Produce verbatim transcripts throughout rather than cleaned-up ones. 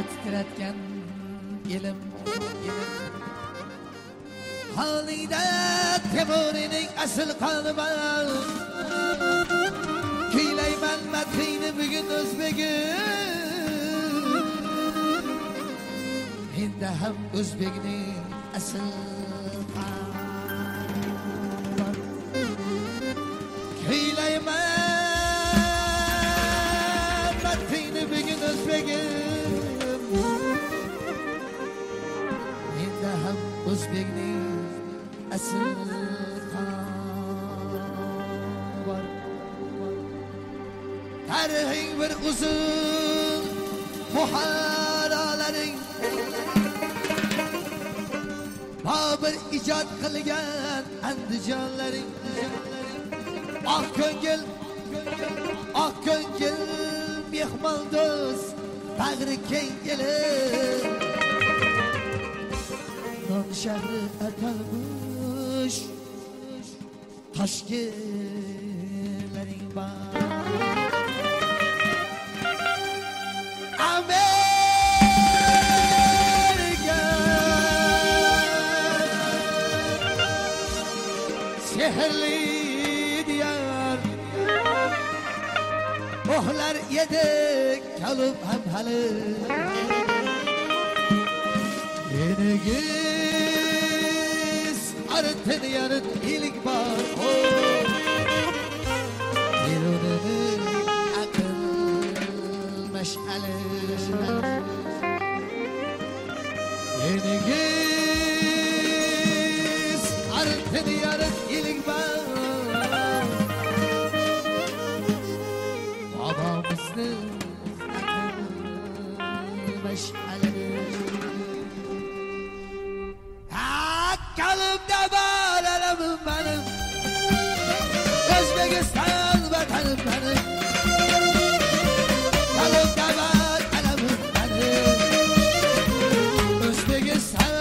titratgan elim Halida Temurining asl qoni bor Kuylayman madhini bugun o'zbegim Menda ham o'zbekning asl qoni bor Kuylayman madhini bugun o'zbegim Menda ham o'zbekning asl qoni bor Tarixing bir uzun muharralaring Babir ijod qilgan andijonlaring Oq ko'ngil Oq ko'ngil mehmon do'st bag'ri keng elim Non shahri atalmish Toshkentlaring bor Amerika sehrli diyar Ohlar yedik kalıp ham hali Yenigiz arıtın yanıt ilik var Yelunun akıl meşale Yenigiz arıtın yanıt ilik var Babamızın akıl meşale Kalımda var aramım benim Özbekistan vatanım benim Kalımda var aramım benim Özbekistan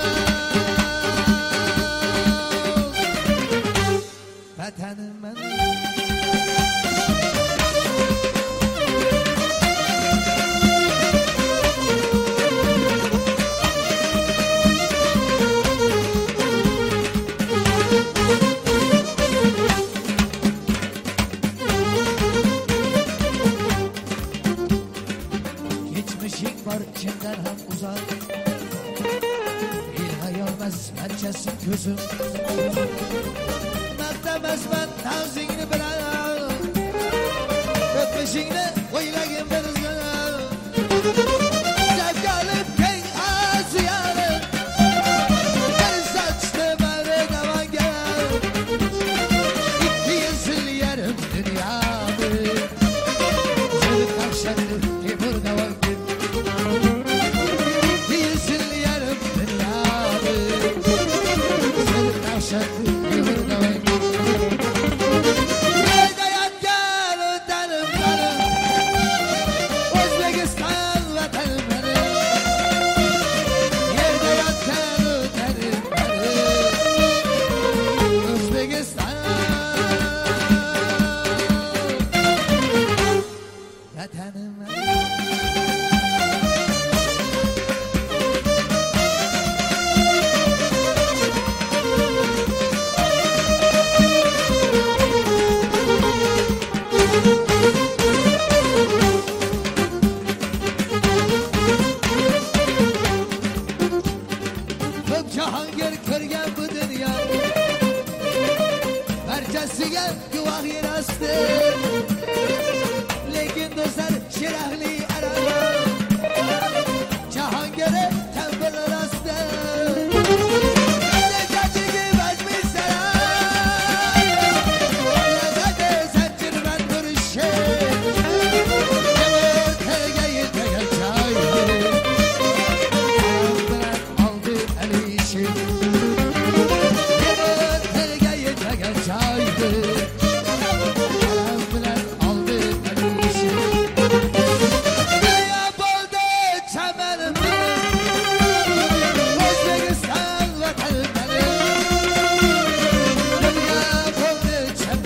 vatanım benim Kimden ham uzak İlhayolmaz parçası gözüm Maqtamaz ben tavzingni bilan O'tmishingni o'ylagim bir zan Javgalib keng Osiyonim Bir sochdi bari davonga Ikki yil yarim dunyomi Seni tavshandim temur davonga Cahangir ko'rgan bu dunyo barchasiga guvoh yer osti lekin do'stlar shirahli arava Jahongir tambur rosti Nechachigi vazmi saray Lazati sanchirman turishi Temurga yetmagan joy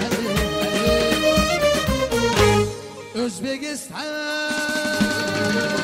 Uzbekistan